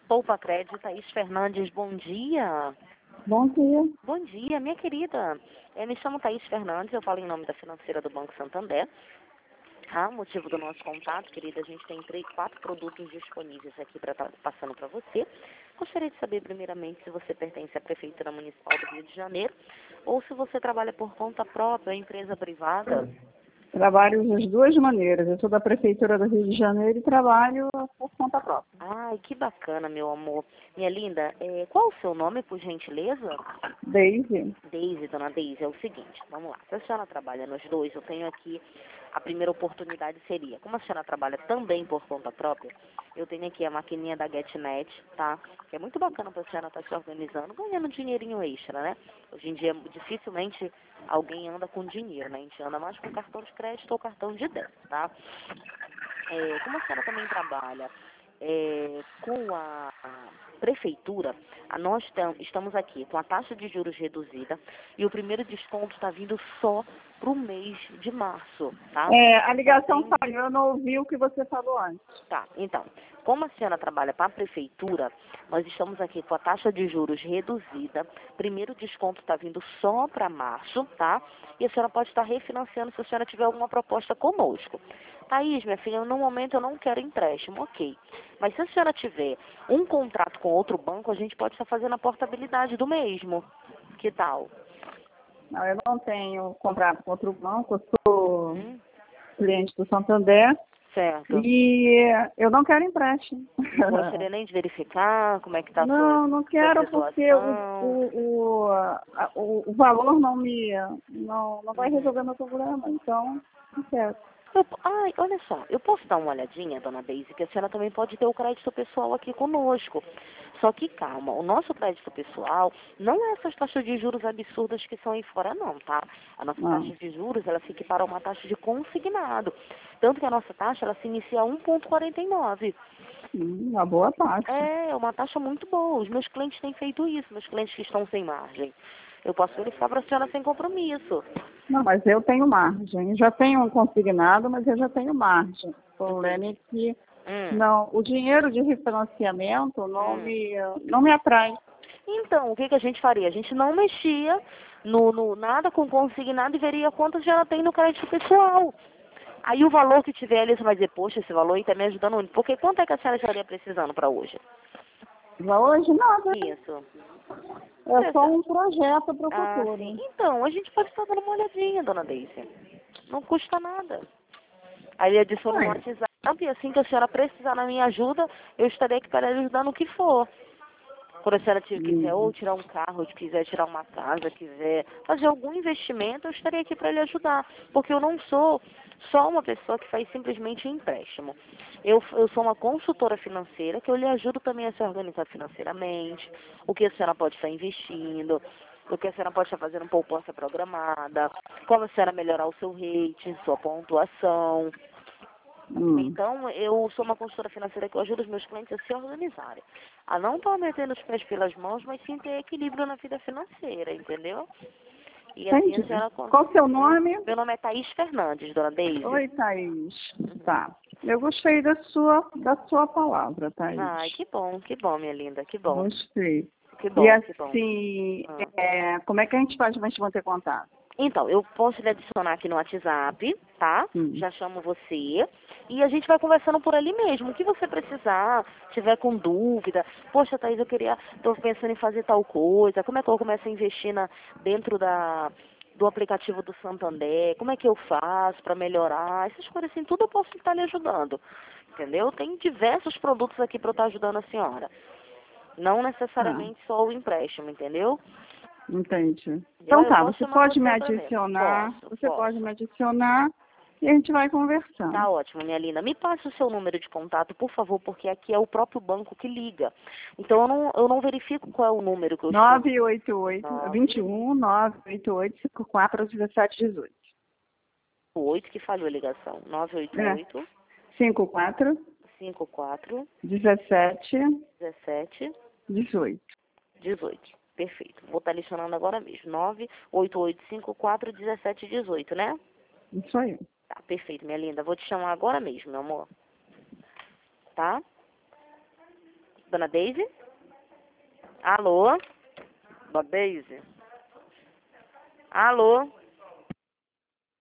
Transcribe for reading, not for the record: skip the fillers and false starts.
Poupa Crédito, Thaís Fernandes, bom dia. Bom dia. Bom dia, minha querida. Me chamo Thaís Fernandes, eu falo em nome da financeira do Banco Santander. O motivo do nosso contato, querida, a gente tem 4 produtos disponíveis aqui para estar passando para você. Gostaria de saber, primeiramente, se você pertence à Prefeitura Municipal do Rio de Janeiro ou se você trabalha por conta própria, empresa privada. Trabalho das duas maneiras. Eu sou da Prefeitura do Rio de Janeiro e trabalho por conta própria. Ai, que bacana, meu amor. Minha linda, qual o seu nome, por gentileza? Daisy. Daisy, dona Daisy, é o seguinte, vamos lá. Se a senhora trabalha nos dois, eu tenho aqui, a primeira oportunidade seria, como a senhora trabalha também por conta própria, eu tenho aqui a maquininha da GetNet, tá? Que é muito bacana para a senhora estar se organizando, ganhando dinheirinho extra, né? Hoje em dia, dificilmente alguém anda com dinheiro, né? A gente anda mais com cartão de crédito ou cartão de débito, tá? Como a senhora também trabalha com a prefeitura, nós estamos aqui com a taxa de juros reduzida e o primeiro desconto está vindo só para o mês de março, tá? A ligação falhou, eu não ouvi o que você falou antes. Tá, então, como a senhora trabalha para a prefeitura, nós estamos aqui com a taxa de juros reduzida, primeiro desconto está vindo só para março, tá? E a senhora pode estar refinanciando se a senhora tiver alguma proposta conosco. Thaís, minha filha, no momento eu não quero empréstimo, ok. Mas se a senhora tiver um contrato com outro banco, a gente pode estar fazendo a portabilidade do mesmo. Que tal? Não, eu não tenho contrato com outro banco, eu sou cliente do Santander. Certo. E eu não quero empréstimo. Não gostaria nem de verificar como é que está a Não, não quero sua porque situação. o valor não vai resolver meu problema, então não quero. Ai, olha só, eu posso dar uma olhadinha, dona Daisy, que a senhora também pode ter o crédito pessoal aqui conosco. Só que calma, o nosso crédito pessoal não é essas taxas de juros absurdas que são aí fora não, tá? A nossa taxa de juros, ela se equipara a uma taxa de consignado. Tanto que a nossa taxa, ela se inicia a 1,49. Uma boa taxa. É uma taxa muito boa. Os meus clientes têm feito isso, meus clientes que estão sem margem. Eu posso verificar para a senhora sem compromisso. Não, mas eu tenho margem. Eu já tenho um consignado, mas eu já tenho margem. O problema é que não, o dinheiro de refinanciamento não me atrai. Então, o que a gente faria? A gente não mexia no nada com consignado e veria quanto já ela tem no crédito pessoal. Aí o valor que tiver ali, você vai dizer, poxa, esse valor aí está me ajudando muito. Porque quanto é que a senhora estaria precisando para hoje? Para hoje, nada. Isso. É só um projeto para o futuro. Sim. Então, a gente pode estar dando uma olhadinha, dona Daisy. Não custa nada. Aí adiciona no WhatsApp e assim que a senhora precisar da minha ajuda, eu estarei aqui para lhe ajudar no que for. Quando a senhora quiser ou tirar um carro, ou quiser tirar uma casa, quiser fazer algum investimento, eu estarei aqui para lhe ajudar. Porque eu não sou só uma pessoa que faz simplesmente um empréstimo. Eu sou uma consultora financeira que eu lhe ajudo também a se organizar financeiramente, o que a senhora pode estar investindo, o que a senhora pode estar fazendo poupança programada, como a senhora melhorar o seu rating, sua pontuação. Então, eu sou uma consultora financeira que eu ajudo os meus clientes a se organizarem. A não estar metendo os pés pelas mãos, mas sim ter equilíbrio na vida financeira, entendeu? E assim a senhora consegue. Qual o seu nome? Meu nome é Thaís Fernandes, dona Daisy. Oi, Thaís. Tá. Eu gostei da sua palavra, Thaís. Ai, que bom, minha linda, que bom. Gostei. Que bom, E que bom. assim, como é que a gente faz para a gente manter contato? Então, eu posso lhe adicionar aqui no WhatsApp, tá? Já chamo você. E a gente vai conversando por ali mesmo. O que você precisar, tiver com dúvida. Poxa, Thaís, tô pensando em fazer tal coisa. Como é que eu começo a investir dentro do aplicativo do Santander? Como é que eu faço para melhorar? Essas coisas assim, tudo eu posso estar lhe ajudando. Entendeu? Tem diversos produtos aqui para eu estar ajudando a senhora. Não necessariamente só o empréstimo, entendeu? Entendi. Então tá, você pode me adicionar, Posso. pode me adicionar e a gente vai conversando. Tá ótimo, minha linda. Me passe o seu número de contato, por favor, porque aqui é o próprio banco que liga. Então eu não verifico qual é o número que eu estou. 988-54-1718. O 8 que falhou a ligação. 988 54 54 17 17 18. 18. Perfeito. Vou estar adicionando agora mesmo. 98854 1718, né? Isso aí. Tá, perfeito, minha linda. Vou te chamar agora mesmo, meu amor. Tá? Dona Deise? Alô? Dona Deise? Alô?